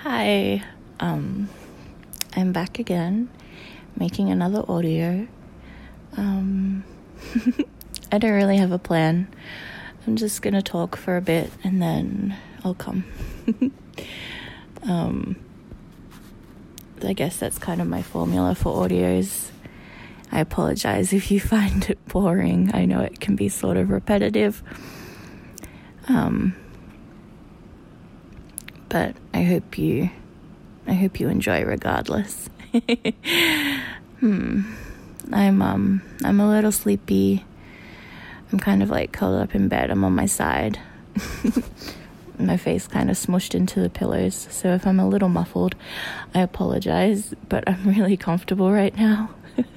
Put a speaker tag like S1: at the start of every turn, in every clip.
S1: Hi, I'm back again, making another audio. I don't really have a plan. I'm just gonna talk for a bit and then I'll come. I guess that's kind of my formula for audios. I apologize if you find it boring. I know it can be sort of repetitive. But I hope you enjoy regardless. I'm a little sleepy. I'm kind of like curled up in bed. I'm on my side. My face kind of smushed into the pillows. So if I'm a little muffled, I apologize, but I'm really comfortable right now.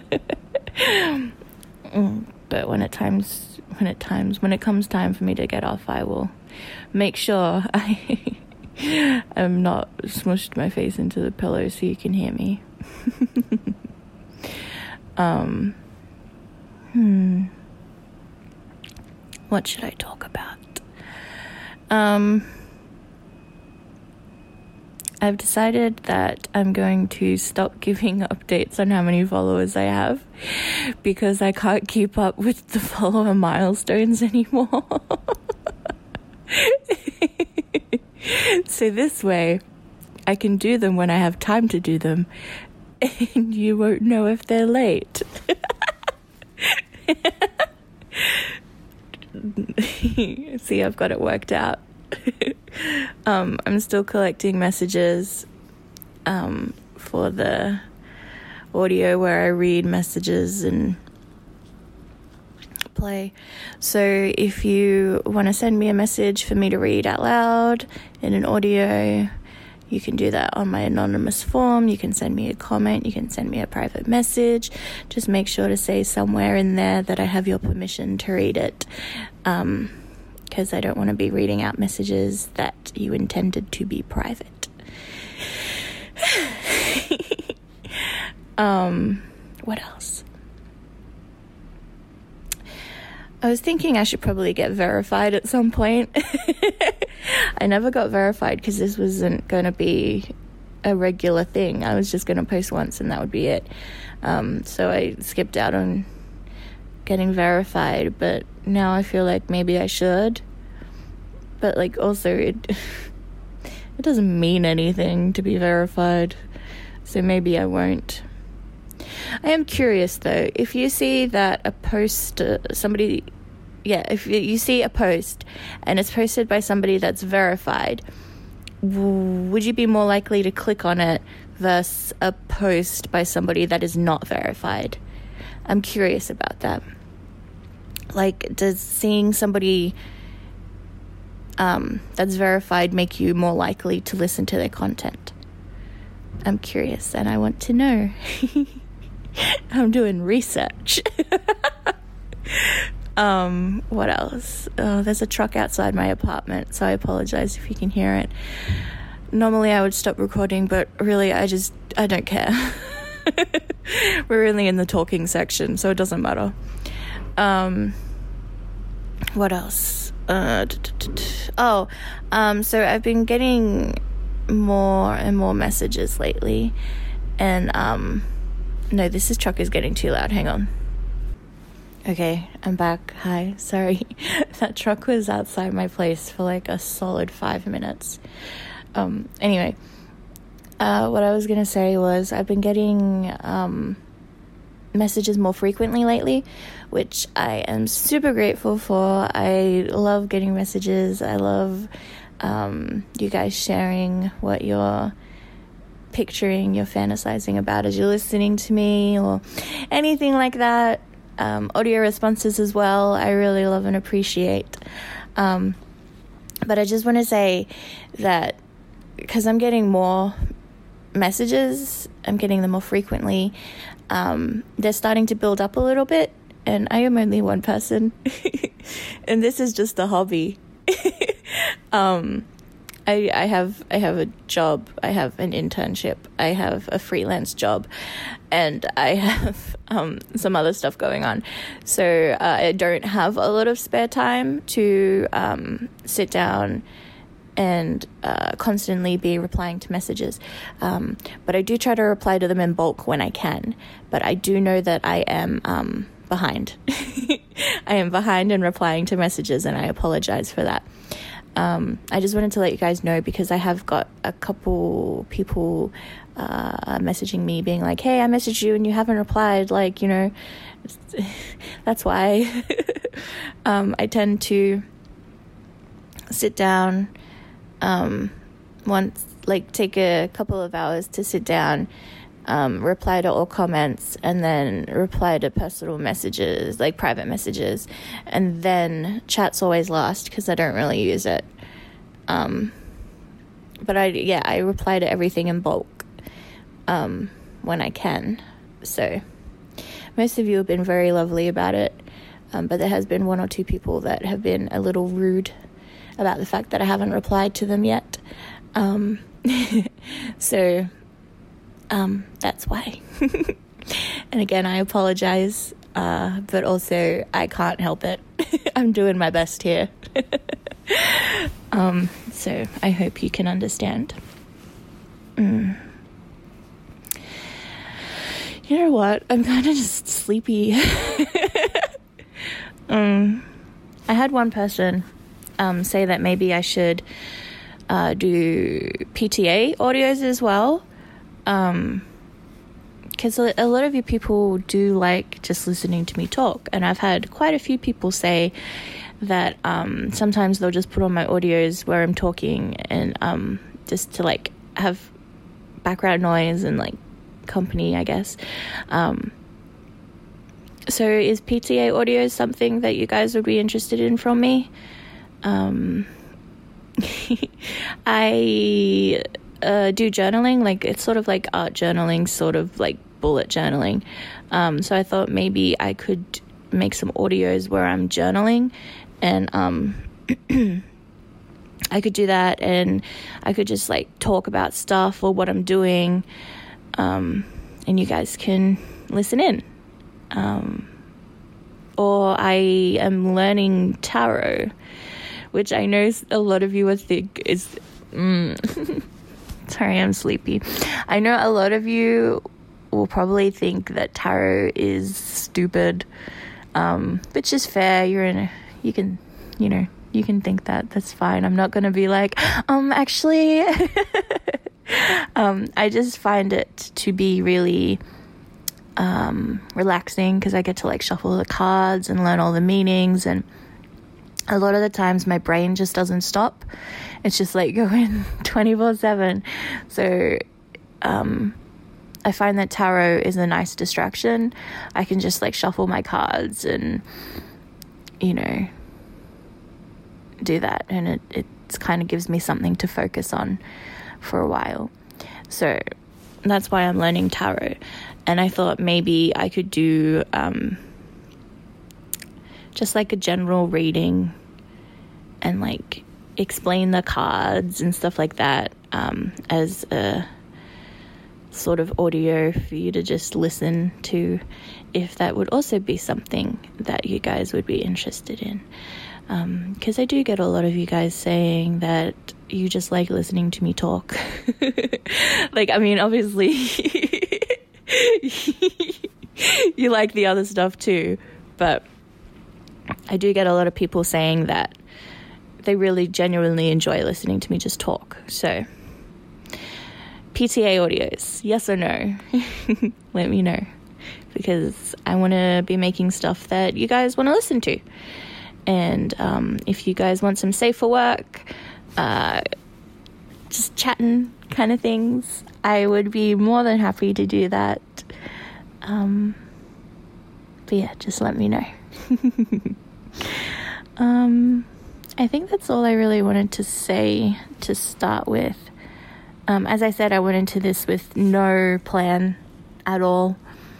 S1: But when it comes time for me to get off, I will make sure I'm not smushed my face into the pillow so you can hear me. What should I talk about? I've decided that I'm going to stop giving updates on how many followers I have because I can't keep up with the follower milestones anymore. So this way, I can do them when I have time to do them, and you won't know if they're late. See, I've got it worked out. I'm still collecting messages for the audio where I read messages and play. So if you want to send me a message for me to read out loud in an audio, you can do that on my anonymous form. You can send me a comment. You can send me a private message. Just make sure to say somewhere in there that I have your permission to read it. Because I don't want to be reading out messages that you intended to be private. What else? I was thinking I should probably get verified at some point. I never got verified because this wasn't going to be a regular thing. I was just going to post once and that would be it. So I skipped out on getting verified, but now I feel like maybe I should. But like also it doesn't mean anything to be verified, so maybe I won't. I am curious though, if you see that a post, if you see a post and it's posted by somebody that's verified, would you be more likely to click on it versus a post by somebody that is not verified? I'm curious about that. Like, does seeing somebody that's verified make you more likely to listen to their content? I'm curious and I want to know. I'm doing research. What else? Oh, there's a truck outside my apartment, so I apologize if you can hear it. Normally I would stop recording, but really I don't care. We're really in the talking section, so it doesn't matter. What else? So I've been getting more and more messages lately, and no, this truck is getting too loud. Hang on. Okay, I'm back. Hi, sorry. That truck was outside my place for like a solid 5 minutes. Anyway, what I was gonna say was I've been getting messages more frequently lately, which I am super grateful for. I love getting messages. I love you guys sharing what you're picturing, you're fantasizing about as you're listening to me or anything like that. Audio responses as well, I really love and appreciate. But I just want to say that because I'm getting more messages, I'm getting them more frequently, they're starting to build up a little bit, and I am only one person and this is just a hobby. I have a job, I have an internship, I have a freelance job, and I have some other stuff going on. So I don't have a lot of spare time to sit down and constantly be replying to messages. But I do try to reply to them in bulk when I can. But I do know that I am behind. I am behind in replying to messages, and I apologize for that. I just wanted to let you guys know, because I have got a couple people messaging me being like, hey, I messaged you and you haven't replied, like, you know. That's why. I tend to sit down take a couple of hours to sit down, reply to all comments, and then reply to personal messages, like private messages, and then chat's always last because I don't really use it. But I reply to everything in bulk when I can. So most of you have been very lovely about it, but there has been one or two people that have been a little rude about the fact that I haven't replied to them yet. So that's why. And again, I apologize, but also I can't help it. I'm doing my best here. So I hope you can understand. You know what? I'm kind of just sleepy. I had one person say that maybe I should do PTA audios as well. Because a lot of you people do like just listening to me talk. And I've had quite a few people say that sometimes they'll just put on my audios where I'm talking, and just to like have background noise and like company, I guess. So is PTA audio something that you guys would be interested in from me? I do journaling, like it's sort of like art journaling, sort of like bullet journaling. So I thought maybe I could make some audios where I'm journaling, and I could do that, and I could just like talk about stuff or what I'm doing, and you guys can listen in. Or I am learning tarot, which I know a lot of you would think is sorry, I'm sleepy. I know a lot of you will probably think that tarot is stupid, which is fair. You can think that. That's fine. I'm not going to be like, actually, I just find it to be really relaxing, because I get to like shuffle the cards and learn all the meanings, and a lot of the times my brain just doesn't stop. It's just like going 24/7. So I find that tarot is a nice distraction. I can just like shuffle my cards and, you know, do that, and it kind of gives me something to focus on for a while. So that's why I'm learning tarot. And I thought maybe I could do just like a general reading and like explain the cards and stuff like that, as a sort of audio for you to just listen to, if that would also be something that you guys would be interested in. Because I do get a lot of you guys saying that you just like listening to me talk. Like, I mean, obviously you like the other stuff too, but I do get a lot of people saying that they really genuinely enjoy listening to me just talk. So PTA audios, yes or no? Let me know, because I want to be making stuff that you guys want to listen to. And if you guys want some safer work, just chatting kind of things, I would be more than happy to do that. But yeah, just let me know. I think that's all I really wanted to say to start with. As I said, I went into this with no plan at all.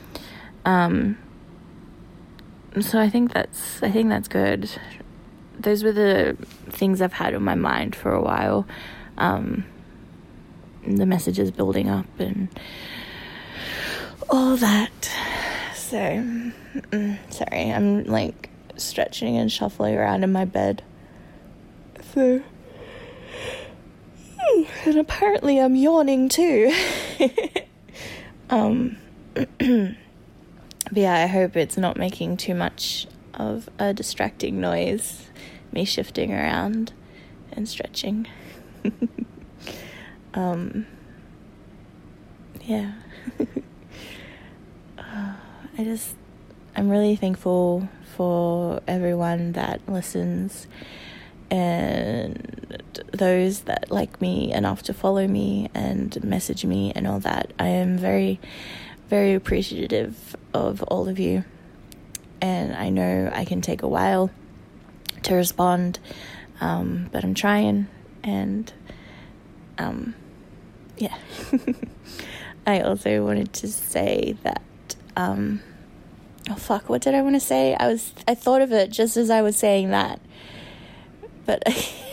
S1: So I think that's good. Those were the things I've had on my mind for a while. The messages building up and all that. So, sorry, I'm like stretching and shuffling around in my bed. So, And apparently I'm yawning too. But yeah, I hope it's not making too much of a distracting noise, me shifting around and stretching. Yeah. I'm really thankful for everyone that listens and those that like me enough to follow me and message me and all that. I am very, very appreciative of all of you, and I know I can take a while to respond, but I'm trying, and yeah. I also wanted to say that what did I want to say? I thought of it just as I was saying that, but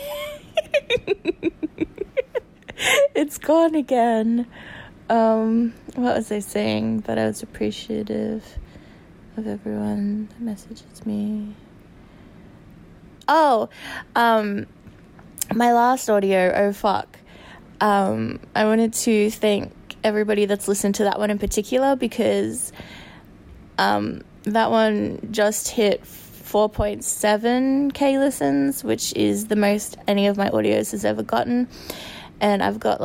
S1: it's gone again. What was I saying? That I was appreciative of everyone that messages me. My last audio, I wanted to thank everybody that's listened to that one in particular, because that one just hit 4.7k listens, which is the most any of my audios has ever gotten, and I've got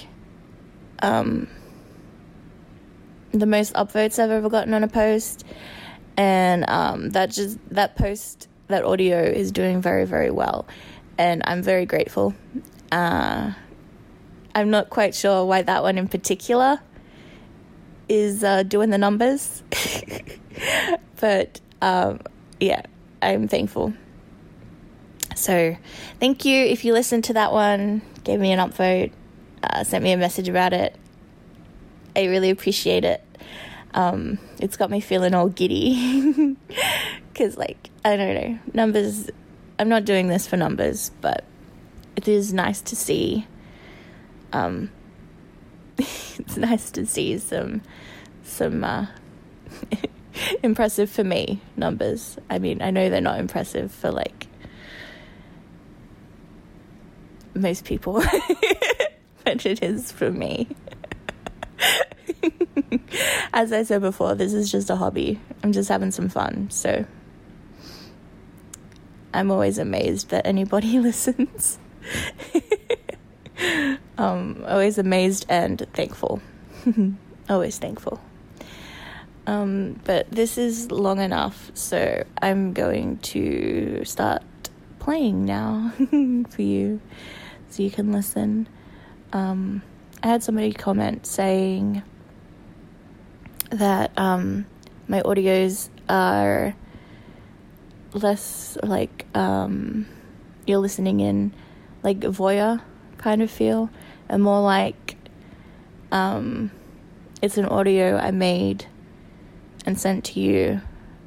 S1: the most upvotes I've ever gotten on a post, and that audio is doing very, very well, and I'm very grateful. I'm not quite sure why that one in particular is doing the numbers, but yeah, I'm thankful. So thank you if you listened to that one, gave me an upvote, sent me a message about it. I really appreciate it. It's got me feeling all giddy because I don't know, numbers, I'm not doing this for numbers, but it is nice to see it's nice to see some impressive for me numbers. I mean, I know they're not impressive for most people, but it is for me. As I said before, this is just a hobby. I'm just having some fun, so I'm always amazed that anybody listens. Always amazed and thankful. Always thankful. But this is long enough, so I'm going to start playing now for you, so you can listen. I had somebody comment saying that my audios are less you're listening in voyeur kind of feel, and more it's an audio I made and sent to you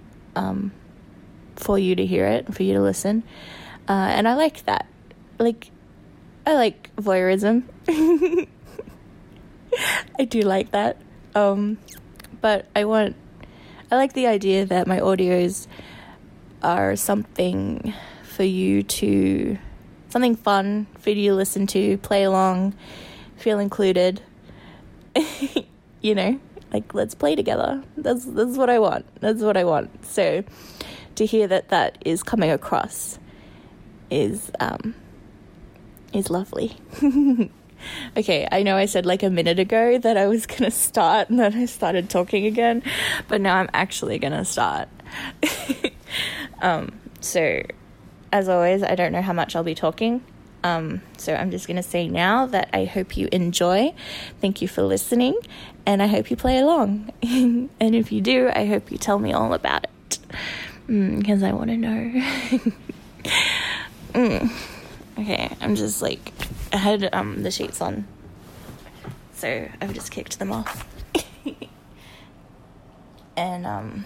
S1: for you to hear it, for you to listen, and I like that. I like voyeurism. I do like that, but I like the idea that my audios are something fun for you to listen to, play along, feel included. Let's play together. That's what I want. That's what I want. So to hear that is coming across is lovely. Okay, I know I said a minute ago that I was gonna start, and then I started talking again, but now I'm actually gonna start. So as always, I don't know how much I'll be talking, so I'm just gonna say now that I hope you enjoy. Thank you for listening, and I hope you play along. And if you do, I hope you tell me all about it, because I want to know. Okay, I'm just I had the sheets on, so I've just kicked them off. And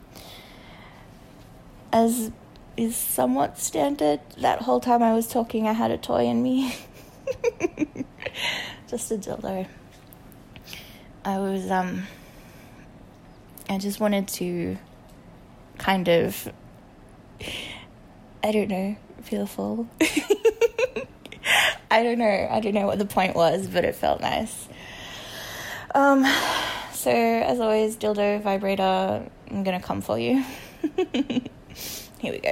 S1: as is somewhat standard, that whole time I was talking I had a toy in me. Just a dildo. I just wanted to kind of, I don't know, feel full. I don't know what the point was, but it felt nice. So as always, dildo, vibrator, I'm gonna come for you. Here we go.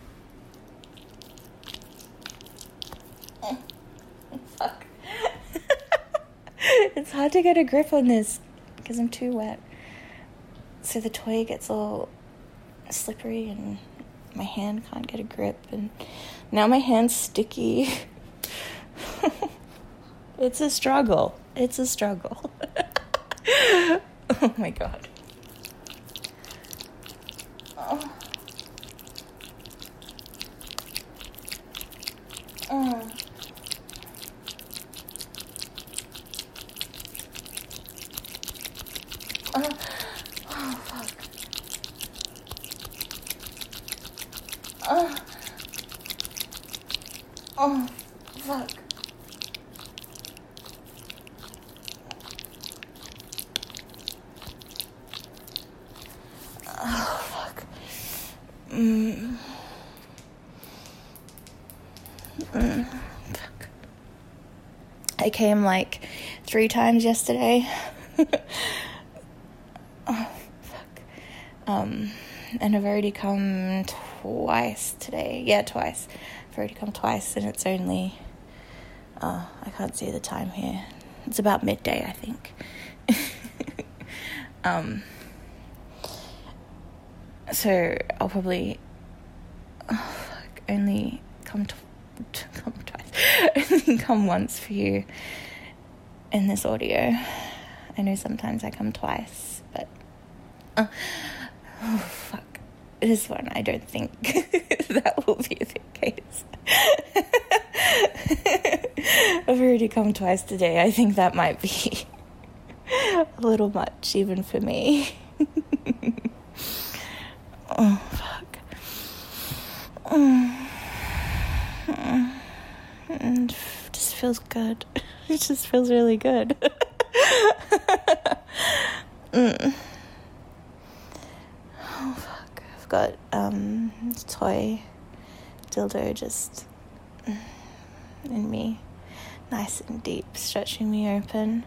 S1: Oh, fuck. It's hard to get a grip on this because I'm too wet. So the toy gets all slippery and my hand can't get a grip, and now my hand's sticky. It's a struggle. Oh my god. Oh. Oh. Oh, fuck. Oh, fuck. Oh, fuck. Fuck. I came like 3 times yesterday. Oh, fuck. And I've already come twice today. Yeah, twice. I've already come twice, and it's only... I can't see the time here. It's about midday, I think. So I'll probably... only come twice. Only come once for you in this audio. I know sometimes I come twice, but... oh, fuck. This one, I don't think that will be the case. I've already come twice today. I think that might be a little much, even for me. Oh, fuck. It just feels good. It just feels really good. Oh, fuck. I've got toy dildo just in me, nice and deep, stretching me open.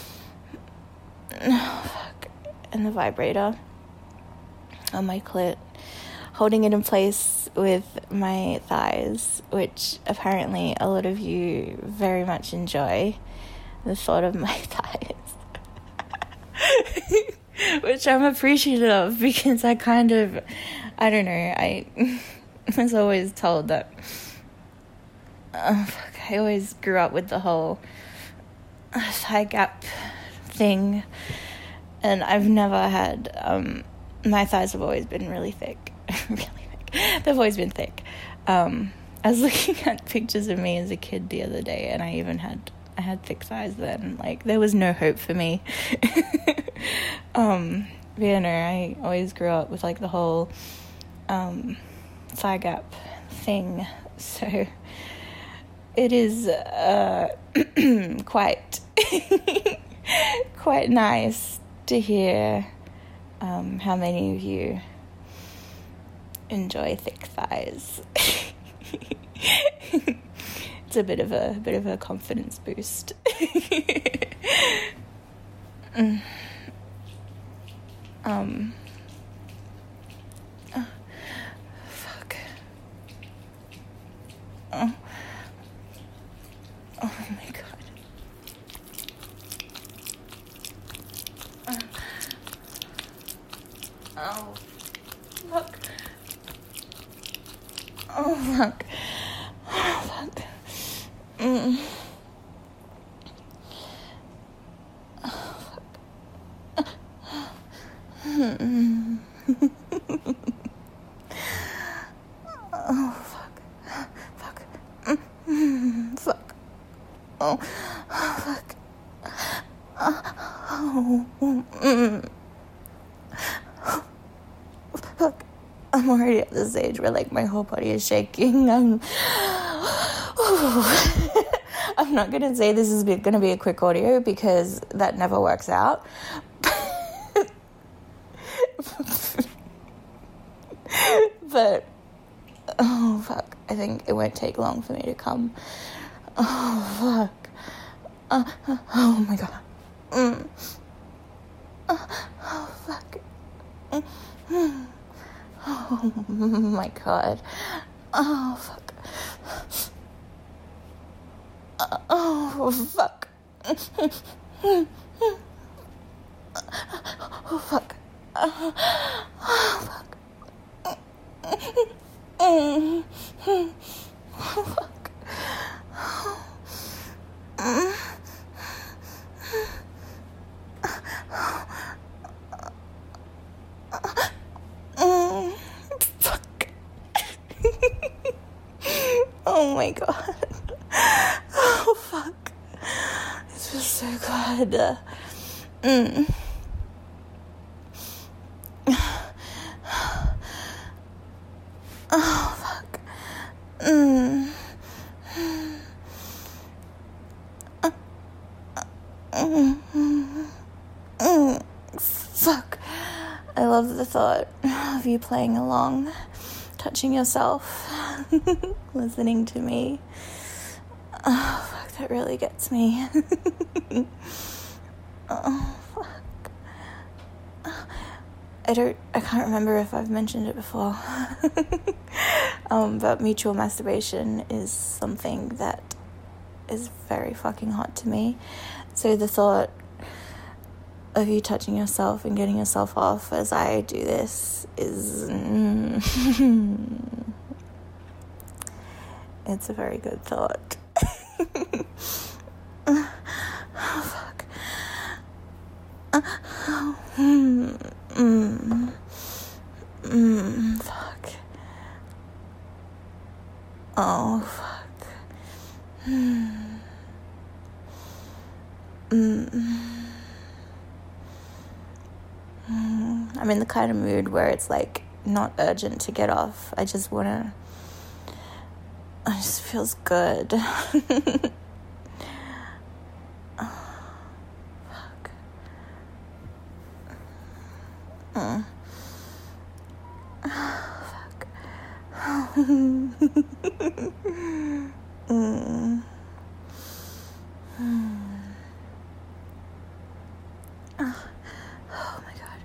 S1: Oh, fuck. And the vibrator on my clit, holding it in place with my thighs, which apparently a lot of you very much enjoy the thought of my thighs. Which I'm appreciative of, because I don't know, I was always told that, I always grew up with the whole thigh gap thing, and I've never had, my thighs have always been really thick, really thick. They've always been thick. I was looking at pictures of me as a kid the other day, and I had thick thighs then. Like, there was no hope for me. Yeah, no, I always grew up with, like, the whole thigh gap thing. So it is quite quite nice to hear how many of you enjoy thick thighs. It's a bit of a confidence boost. Fuck. Oh my god. Oh, fuck. Oh, fuck. Oh, fuck. Oh, fuck. Oh, fuck. Fuck. Fuck. Oh, fuck. Fuck. I'm already at the stage where, like, my whole body is shaking. I'm not going to say this is going to be a quick audio, because that never works out. But, oh, fuck. I think it won't take long for me to come. Oh, fuck. Oh my god. Oh, fuck. Oh my god. Oh, fuck. Oh, fuck. Oh, fuck. Oh, fuck. Oh, fuck. Fuck. Oh my god. Oh, fuck. This was so good. Oh, fuck. Fuck. I love the thought of you playing along, touching yourself, listening to me. Oh, fuck, that really gets me. Oh, fuck. I can't remember if I've mentioned it before. But mutual masturbation is something that is very fucking hot to me. So the thought of you touching yourself and getting yourself off as I do this is it's a very good thought. Oh, fuck. Fuck. Oh, fuck. I'm in the kind of mood where it's like not urgent to get off. It just feels good. Oh, fuck. Oh, fuck. Oh my god.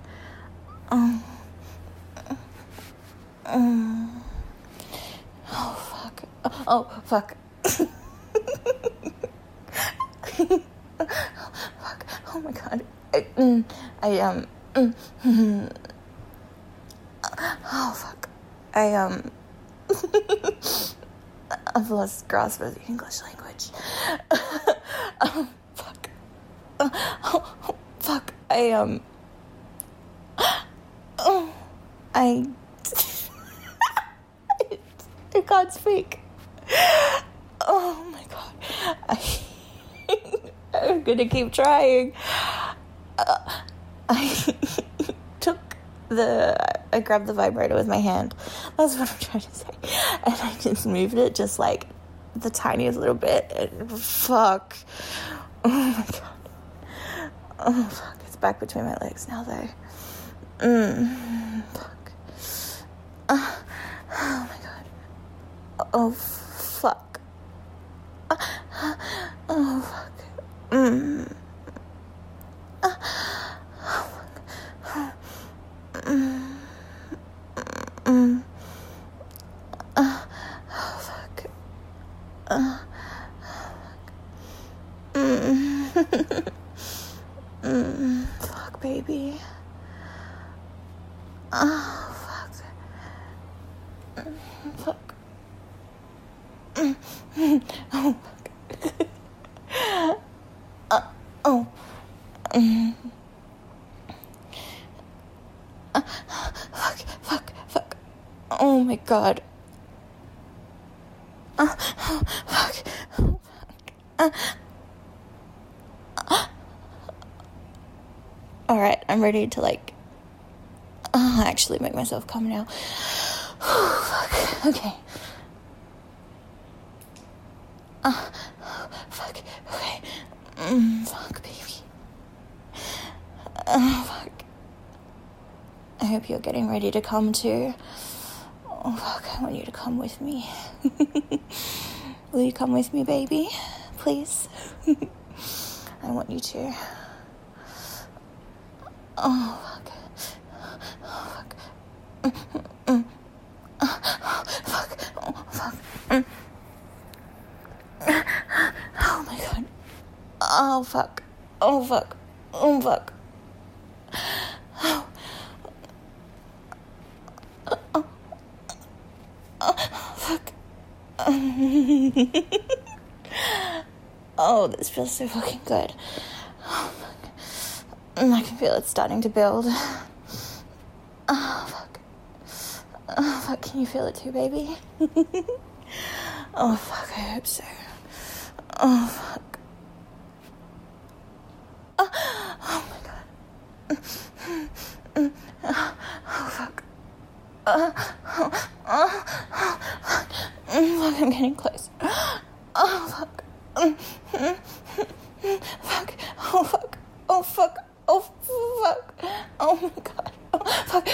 S1: Oh fuck. Oh fuck. Fuck. Oh my god. Oh fuck. I've lost grasp of the English language. Fuck. Oh, fuck. I can't speak. Oh my god. I'm gonna keep trying. I grabbed the vibrator with my hand. That's what I'm trying to say. And I just moved it just like the tiniest little bit. And fuck. Oh my god. Oh fuck. It's back between my legs now though. Fuck. Oh my god. Oh fuck. Oh fuck. Fuck, baby. Oh, fuck. Fuck. Oh, fuck. Oh. Fuck. Oh my god. Fuck. Alright, I'm ready to actually make myself come now. Fuck. Okay. Fuck. Okay. Fuck, baby. Oh, fuck. I hope you're getting ready to come too. Oh, fuck. I want you to come with me. Will you come with me, baby? Please? I want you to. Oh, fuck. Oh, fuck. Fuck. Oh, fuck. Oh, my God. Oh, fuck. Oh, fuck. Oh, fuck. Oh. Fuck. Oh, this feels so fucking good. Oh, fuck. I can feel it starting to build. Oh, fuck. Oh, fuck. Can you feel it too, baby? Oh, fuck. I hope so. Oh, fuck. Oh my God. Oh, fuck. Fuck, I'm getting close. Oh, fuck. Fuck. Oh, fuck. Oh, fuck. Oh, fuck. Oh, my God. Oh, fuck.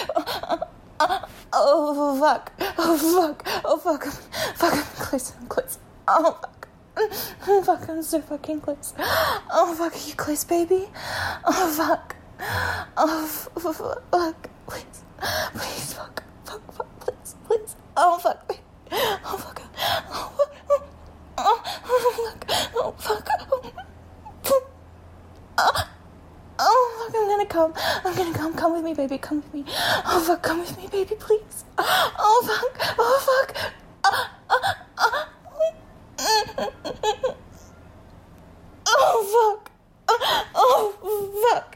S1: Oh, fuck. Oh, fuck. Oh, fuck. Fuck, I'm close. I'm close. Oh, fuck. Fuck, I'm so fucking close. Oh, fuck. Are you close, baby? Oh, fuck. Oh, fuck. Please. Please, fuck. Fuck, fuck, please, please. Oh, fuck. Oh, fuck. Oh, fuck. Oh, fuck. Oh, fuck. Oh, fuck, I'm gonna come. Come with me, baby. Come with me. Oh, fuck, come with me, baby, please. Oh, fuck. Oh, fuck. Oh, fuck. Oh, fuck.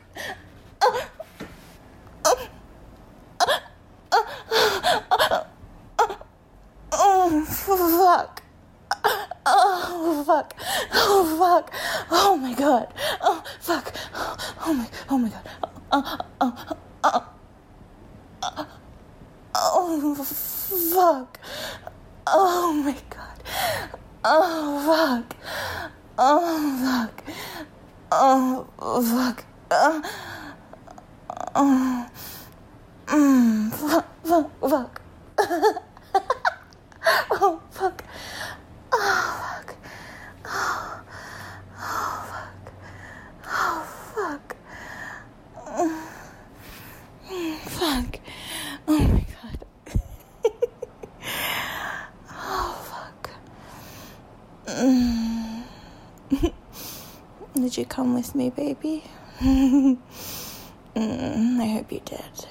S1: Oh, fuck. Oh, fuck. Oh, fuck. Oh, my God. Oh, fuck. Oh, my God. Oh, fuck. Oh, my God. Oh, fuck. Oh, fuck. Oh, fuck. Fuck. Oh, fuck. Oh, fuck. Oh, fuck. Oh, fuck. Fuck. Oh, my God. Oh, fuck. Did you come with me, baby? I hope you did.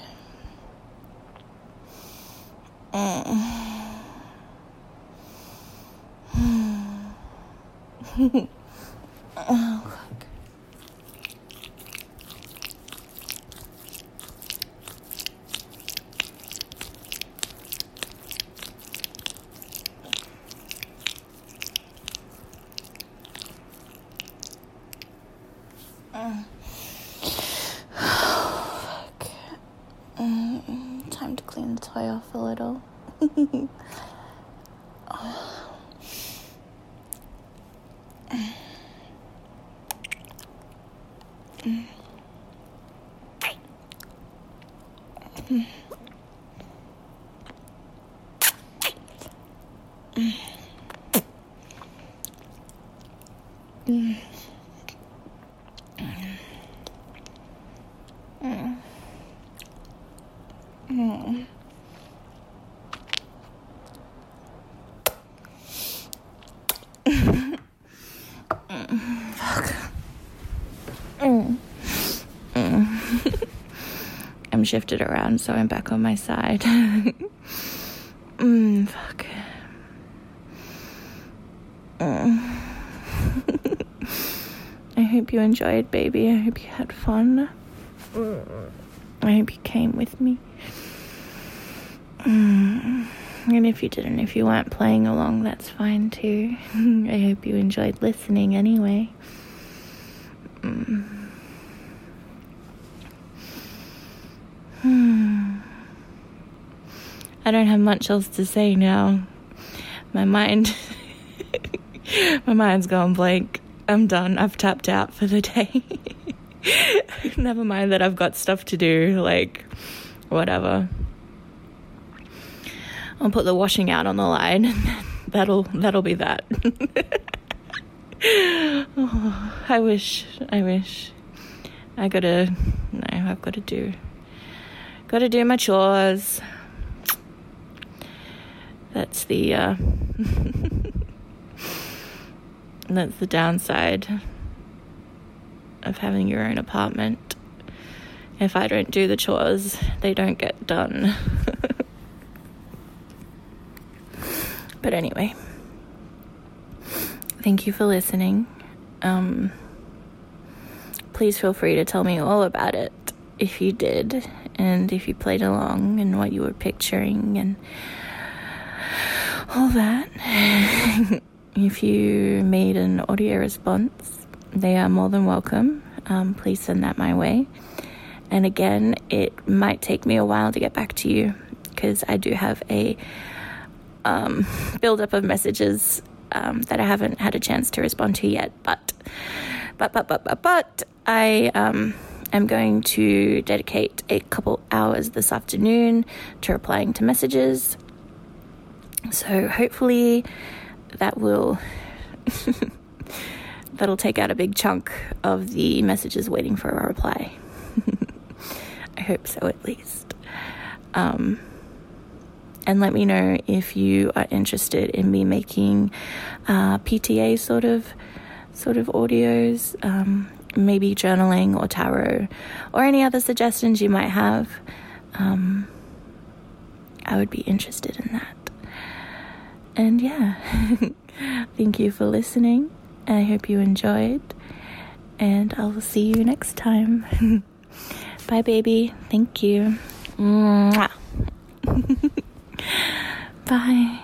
S1: Oh, fuck. Fuck. Time to clean the toy off a little. I'm shifted around, so I'm back on my side. Fuck. I hope you enjoyed, baby. I hope you had fun. I hope you came with me. And if you didn't, if you weren't playing along, that's fine too. I hope you enjoyed listening anyway. I don't have much else to say now. My mind's gone blank. I'm done. I've tapped out for the day. Never mind that I've got stuff to do, like, whatever. I'll put the washing out on the line and that'll be that. Oh, I wish. I've got to do my chores. That's the that's the downside of having your own apartment. If I don't do the chores, they don't get done. But anyway, thank you for listening. Please feel free to tell me all about it if you did, and if you played along and what you were picturing and all that. If you made an audio response, they are more than welcome. Please send that my way. And again, it might take me a while to get back to you because I do have a build-up of messages that I haven't had a chance to respond to yet. But I am going to dedicate a couple hours this afternoon to replying to messages. So hopefully that will that'll take out a big chunk of the messages waiting for a reply. I hope so, at least. And let me know if you are interested in me making PTA sort of audios, maybe journaling or tarot, or any other suggestions you might have. I would be interested in that. And yeah, thank you for listening. I hope you enjoyed, and I will see you next time. Bye, baby. Thank you. Mwah. Bye.